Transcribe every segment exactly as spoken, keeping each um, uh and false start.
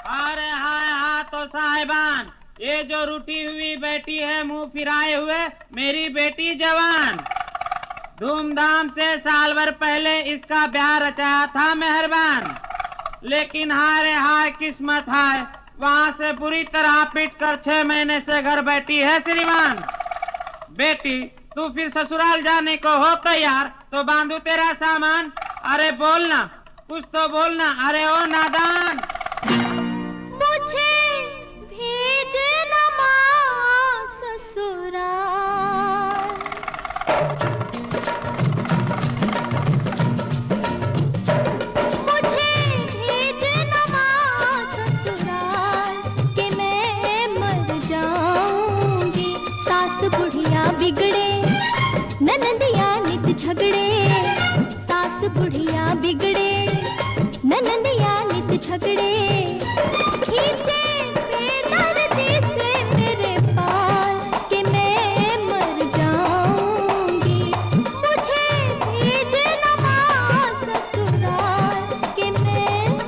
अरे हाय हाँ तो साहिबान, ये जो रूठी हुई बेटी है मुंह फिराए हुए, मेरी बेटी जवान। धूमधाम से साल भर पहले इसका ब्याह रचाया था मेहरबान, लेकिन हाय रे हाय किस्मत हाय, वहां से बुरी तरह पीट कर छह महीने से घर बैठी है श्रीमान। बेटी तू फिर ससुराल जाने को हो तैयार तो बांधू तेरा सामान। अरे बोलना, कुछ तो बोलना। अरे ओ नादान, मुझे भेजना माँ ससुराल, मुझे भेजना माँ ससुराल कि मैं मर जाऊंगी। सास बुढ़िया बिगड़े, ननदिया नित झगड़े, सास बुढ़िया बिगड़े, ननदिया नित झगड़े, खींचे बेदर्दी से मेरे पाल कि मैं मर जाऊंगी। मुझे भेजना माँ ससुराल कि मैं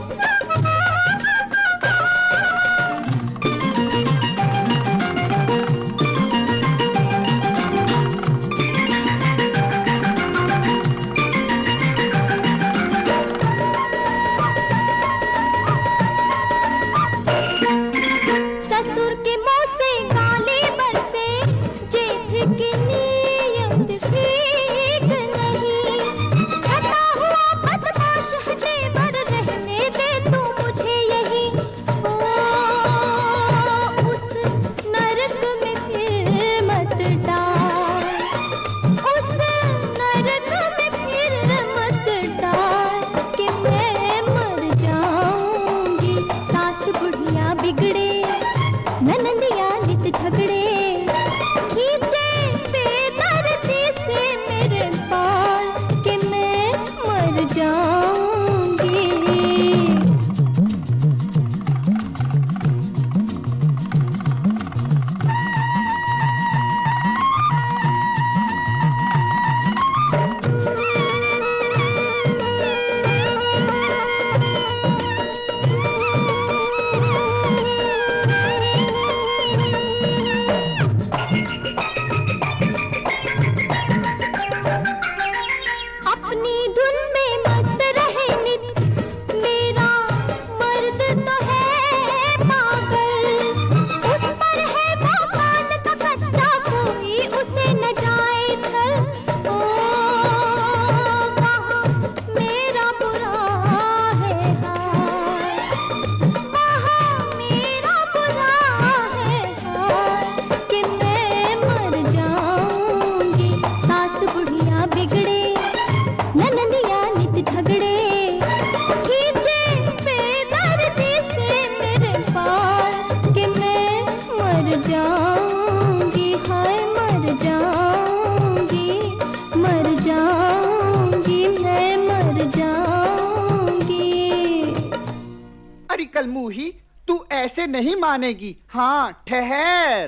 कलमुही, तू ऐसे नहीं मानेगी। हाँ ठहर,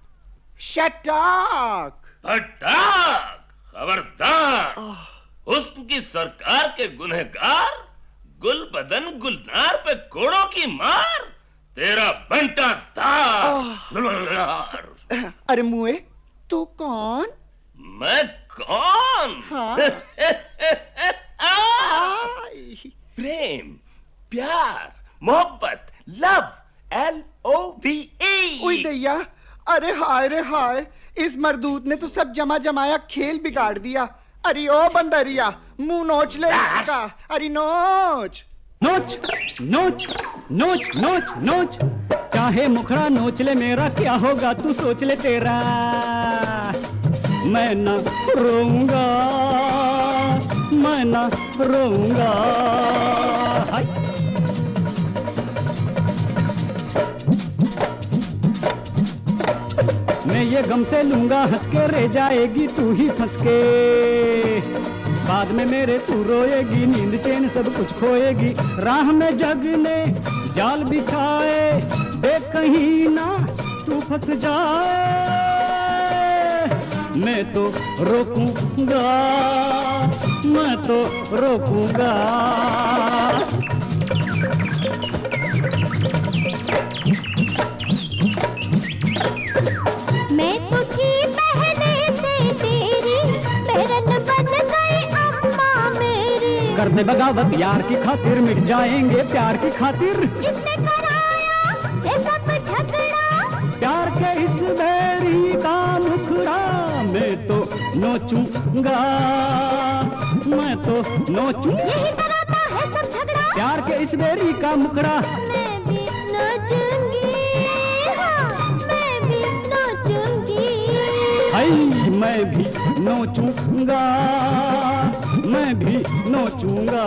शटाक फटाक, खबरदार। हुस्न की सरकार के गुनहगार, गुल बदन गुलनार पे कोड़ों की मार, तेरा बंटा दार। अरे मुए, तू कौन? मैं कौन? हाँ। प्रेम, प्यार, मोहब्बत, love, L O V E. ओए दैया, अरे हाय रे हाय, इस मरदूत ने तो सब जमा जमाया खेल बिगाड़ दिया। अरे ओ बंदरिया, मुंह नोच ले इसका। अरे नोच नोच नोच नोच नोच नोच, चाहे मुखड़ा नोच ले मेरा, क्या होगा तू सोच ले तेरा। मैं न रोऊंगा, मैं न रोऊंगा। मैं ये गम से लूंगा हंस के, रह जाएगी तू ही फंस के। बाद में मेरे तू रोएगी, नींद चैन सब कुछ खोएगी। राह में जग ने जाल बिछाए, देख कहीं ना तू फंस जाए। मैं तो रोकूंगा, मैं तो रोकूंगा। में बगावत यार की खातिर, मिट जाएंगे प्यार की खातिर। किसने कराया ये सब झगड़ा, प्यार के इस बैरी का मुखड़ा मैं तो नोचूंगा, मैं तो नोचूं। यही कराता है सब झगड़ा, प्यार के इस बैरी का मुखड़ा मैं भी नाचूंगी, हाँ मैं भी नाचूंगी। हाय मैं भी नोचूंगा, मैं भी नोचूंगा।